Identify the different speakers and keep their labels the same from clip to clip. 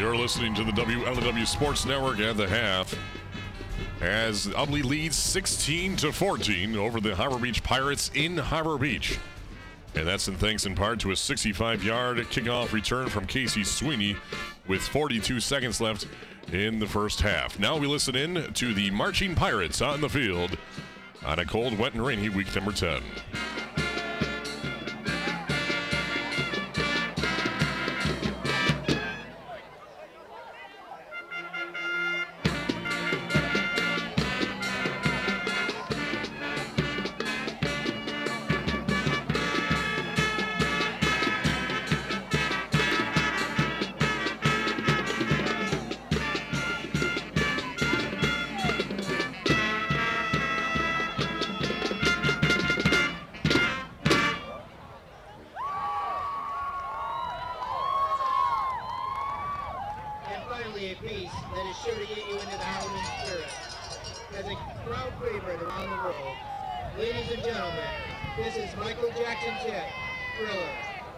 Speaker 1: You're listening to the WLW Sports Network at the half as Ubly leads 16-14 over the Harbor Beach Pirates in Harbor Beach. And that's thanks in part to a 65-yard kickoff return from Casey Sweeney with 42 seconds left in the first half. Now we listen in to the Marching Pirates on the field on a cold, wet, and rainy week number 10.
Speaker 2: A piece that is sure to get you into the Halloween spirit. As a crowd favorite around the world, ladies and gentlemen, this is Michael Jackson's hit, Thriller.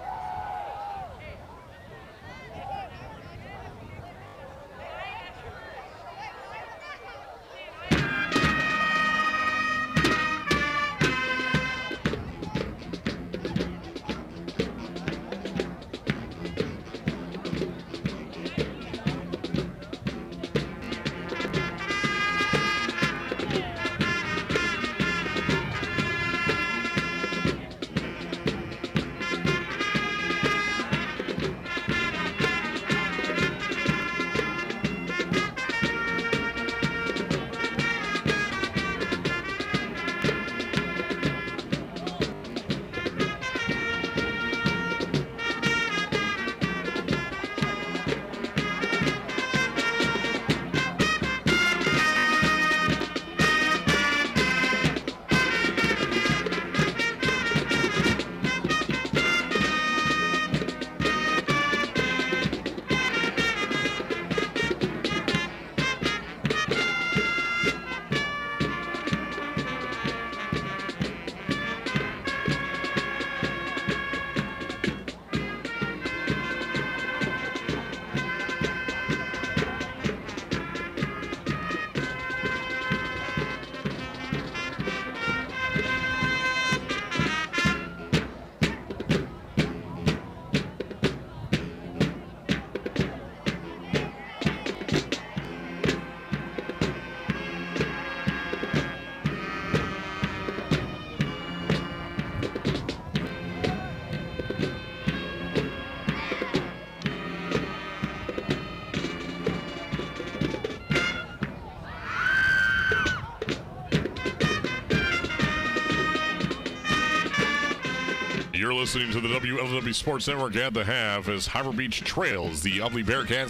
Speaker 1: You're listening to the WLW Sports Network at the half as Harbor Beach trails the Ubly Bearcats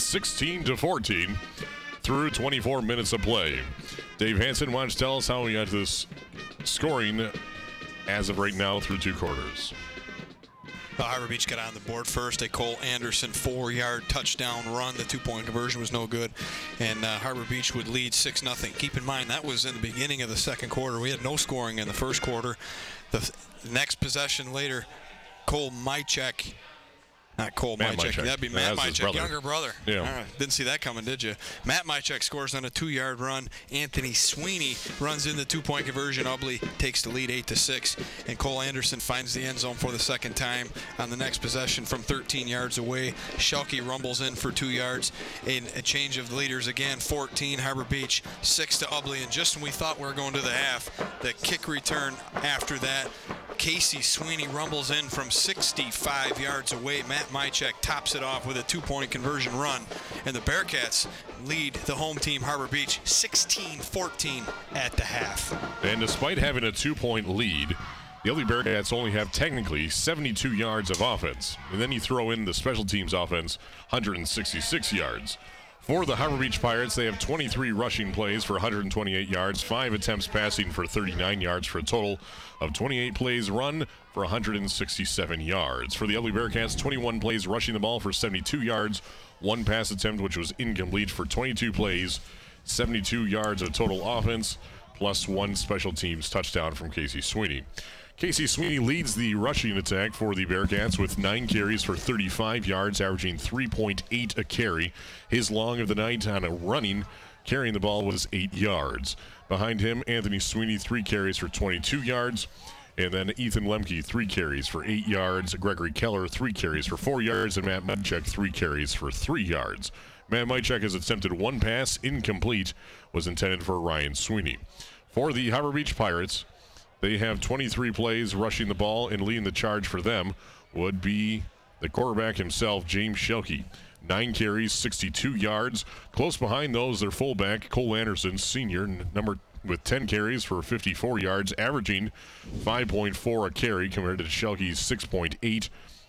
Speaker 1: 16-14 through 24 minutes of play. Dave Hansen, why don't you tell us how we got to this scoring as of right now through two quarters?
Speaker 3: Harbor Beach got on the board first. A Cole Anderson 4-yard touchdown run. The two-point conversion was no good, and Harbor Beach would lead 6-0. Keep in mind, that was in the beginning of the second quarter. We had no scoring in the first quarter. The next possession later, Matt Mychek. That'd be Matt Mychek, younger brother.
Speaker 1: Yeah.
Speaker 3: Didn't see that coming, did you? Matt Mychek scores on a 2-yard run. Anthony Sweeney runs in the two-point conversion. Ubly takes the lead 8-6, and Cole Anderson finds the end zone for the second time on the next possession from 13 yards away. Schalke rumbles in for 2 yards. A change of leaders again. 14 Harbor Beach, 6 to Ubly, and just when we thought we were going to the half, the kick return after that. Casey Sweeney rumbles in from 65 yards away. Matt Mychek tops it off with a two-point conversion run. And the Bearcats lead the home team, Harbor Beach, 16-14 at the half.
Speaker 1: And despite having a 2-point lead, the Ubly Bearcats only have technically 72 yards of offense. And then you throw in the special teams offense, 166 yards. For the Harbor Beach Pirates, they have 23 rushing plays for 128 yards, 5 attempts passing for 39 yards for a total of 28 plays run for 167 yards. For the Ubly Bearcats, 21 plays rushing the ball for 72 yards, 1 pass attempt which was incomplete for 22 plays, 72 yards of total offense, plus 1 special teams touchdown from Casey Sweeney. Casey Sweeney leads the rushing attack for the Bearcats with 9 carries for 35 yards, averaging 3.8 a carry. His long of the night on a running, carrying the ball, was 8 yards. Behind him, Anthony Sweeney, 3 carries for 22 yards. And then Ethan Lemke, 3 carries for 8 yards. Gregory Keller, 3 carries for 4 yards. And Matt Mychek, 3 carries for 3 yards. Matt Mychek has attempted 1 pass, incomplete, was intended for Ryan Sweeney. For the Harbor Beach Pirates, they have 23 plays rushing the ball, and leading the charge for them would be the quarterback himself, James Shelke. 9 carries, 62 yards. Close behind those, their fullback, Cole Anderson, senior, with 10 carries for 54 yards, averaging 5.4 a carry compared to Shelke's 6.8.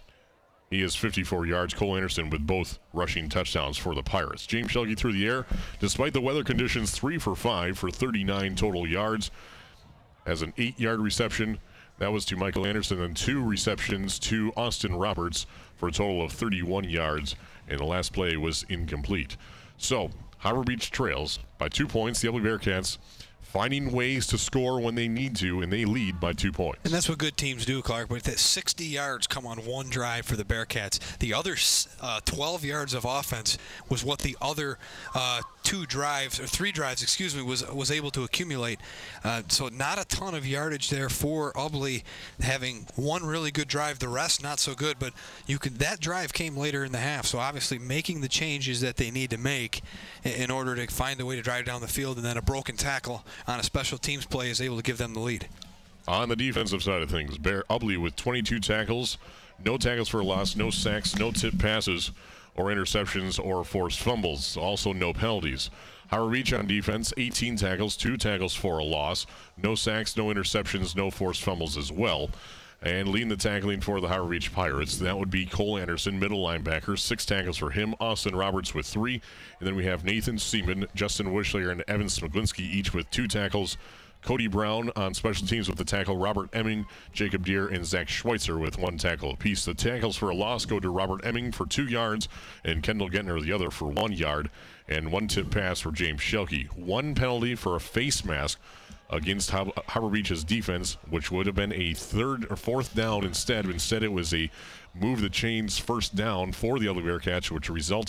Speaker 1: He has 54 yards. Cole Anderson with both rushing touchdowns for the Pirates. James Shelke through the air, despite the weather conditions, 3 for 5 for 39 total yards. Has an 8-yard reception. That was to Michael Anderson, and 2 receptions to Austin Roberts for a total of 31 yards, and the last play was incomplete. So, Harbor Beach trails by 2 points. The Ubly Bearcats finding ways to score when they need to, and they lead by 2 points.
Speaker 3: And that's what good teams do, Clark. But that 60 yards come on one drive for the Bearcats. The other 12 yards of offense was what the other 3 drives, was able to accumulate. So not a ton of yardage there for Ubly, having one really good drive, the rest not so good. But that drive came later in the half, so obviously making the changes that they need to make in order to find a way to drive down the field, and then a broken tackle on a special teams play is able to give them the lead.
Speaker 1: On the defensive side of things, Ubly with 22 tackles, no tackles for a loss, no sacks, no tip passes or interceptions or forced fumbles, also no penalties. Harbor Beach on defense, 18 tackles, 2 tackles for a loss, no sacks, no interceptions, no forced fumbles as well. And leading the tackling for the Harbor Beach Pirates, that would be Cole Anderson, middle linebacker, 6 tackles for him. Austin Roberts with 3. And then we have Nathan Seaman, Justin Wishler, and Evan Smiglinski, each with 2 tackles. Cody Brown on special teams with the tackle, Robert Emming, Jacob Deere, and Zach Schweitzer with 1 tackle apiece. The tackles for a loss go to Robert Emming for 2 yards and Kendall Gentner the other for 1 yard, and 1 tip pass for James Shelke. 1 penalty for a face mask against Harbor Beach's defense, which would have been a 3rd or 4th down instead. Instead, it was a move the chains 1st down for the Ubly Bearcats, which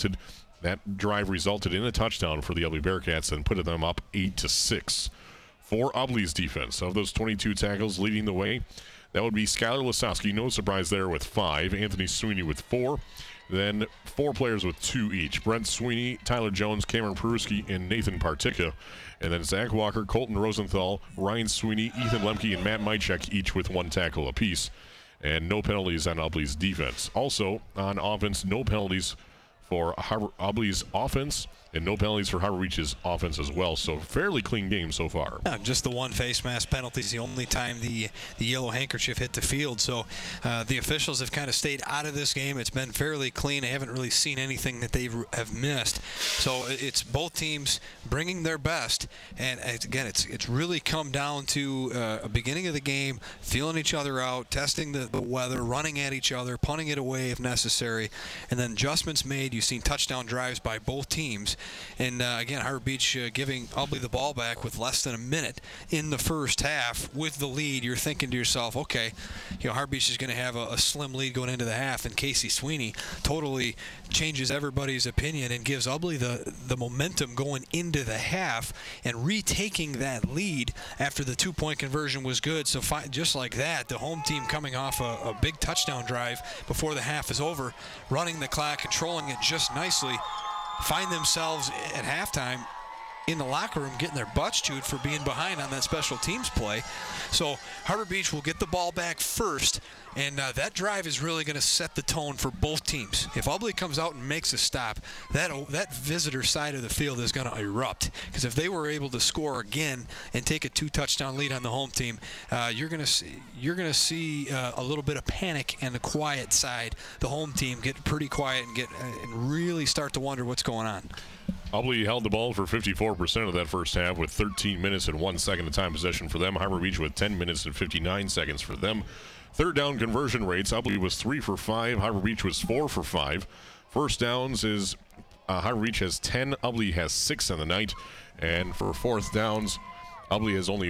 Speaker 1: that drive resulted in a touchdown for the Ubly Bearcats and put them up 8-6. For Ubly's defense, of those 22 tackles leading the way, that would be Skylar Lasowski, no surprise there, with 5. Anthony Sweeney with 4. Then 4 players with 2 each. Brent Sweeney, Tyler Jones, Cameron Peruski, and Nathan Partica. And then Zach Walker, Colton Rosenthal, Ryan Sweeney, Ethan Lemke, and Matt Mychek, each with 1 tackle apiece. And no penalties on Ubly's defense. Also, on offense, no penalties for Ubly's offense, and no penalties for Harbor Beach's offense as well. So fairly clean game so far.
Speaker 3: Yeah, just the 1 face mask penalty is the only time the yellow handkerchief hit the field. So the officials have kind of stayed out of this game. It's been fairly clean. I haven't really seen anything that they have missed. So it's both teams bringing their best. And again, it's really come down to a beginning of the game, feeling each other out, testing the weather, running at each other, punting it away if necessary, and then adjustments made. You've seen touchdown drives by both teams. And again, Harbor Beach giving Ubly the ball back with less than a minute in the first half with the lead. You're thinking to yourself, okay, Harbor Beach is going to have a slim lead going into the half, and Casey Sweeney totally changes everybody's opinion and gives Ubly the momentum going into the half and retaking that lead after the 2-point conversion was good. So just like that, the home team coming off a big touchdown drive before the half is over, running the clock, controlling it just nicely, find themselves at halftime in the locker room getting their butts chewed for being behind on that special teams play. So Harbor Beach will get the ball back first, and that drive is really going to set the tone for both teams. If Ubly comes out and makes a stop, that visitor side of the field is going to erupt, because if they were able to score again and take a 2-touchdown lead on the home team, you're going to see a little bit of panic, and the quiet side, the home team, get pretty quiet and really start to wonder what's going on.
Speaker 1: Ubly held the ball for 54% of that first half with 13 minutes and 1 second of time possession for them. Harbor Beach with 10 minutes and 59 seconds for them. Third down conversion rates, Ubly was 3 for 5. Harbor Beach was 4 for 5. First downs is Harbor Beach has 10. Ubly has 6 on the night. And for fourth downs, Ubley has only